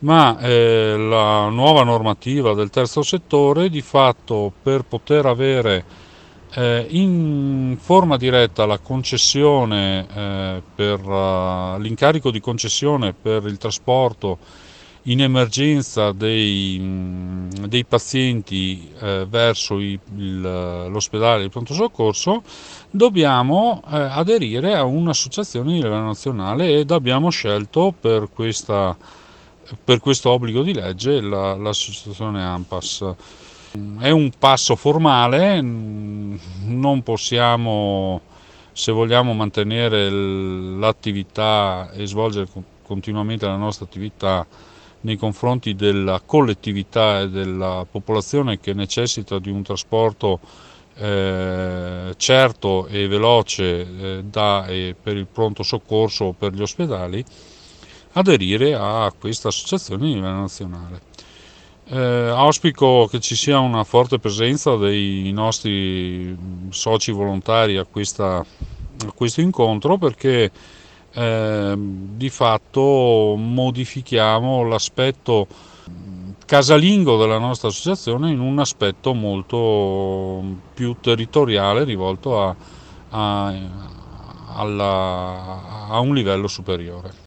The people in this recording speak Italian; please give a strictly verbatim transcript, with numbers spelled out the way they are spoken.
ma eh, la nuova normativa del terzo settore di fatto per poter avere eh, in forma diretta la concessione eh, per uh, l'incarico di concessione per il trasporto in emergenza dei, mh, dei pazienti eh, verso i- il- l'ospedale di pronto soccorso, dobbiamo eh, aderire a un'associazione di livello nazionale ed abbiamo scelto per questa per questo obbligo di legge la- l'associazione ANPAS. È un passo formale, non possiamo, se vogliamo mantenere l'attività e svolgere continuamente la nostra attività nei confronti della collettività e della popolazione che necessita di un trasporto eh, certo e veloce eh, da e per il pronto soccorso o per gli ospedali, aderire a questa associazione a livello nazionale. Eh, auspico che ci sia una forte presenza dei nostri soci volontari a, questa, a questo incontro perché eh, di fatto modifichiamo l'aspetto casalingo della nostra associazione in un aspetto molto più territoriale rivolto a, a, alla, a un livello superiore.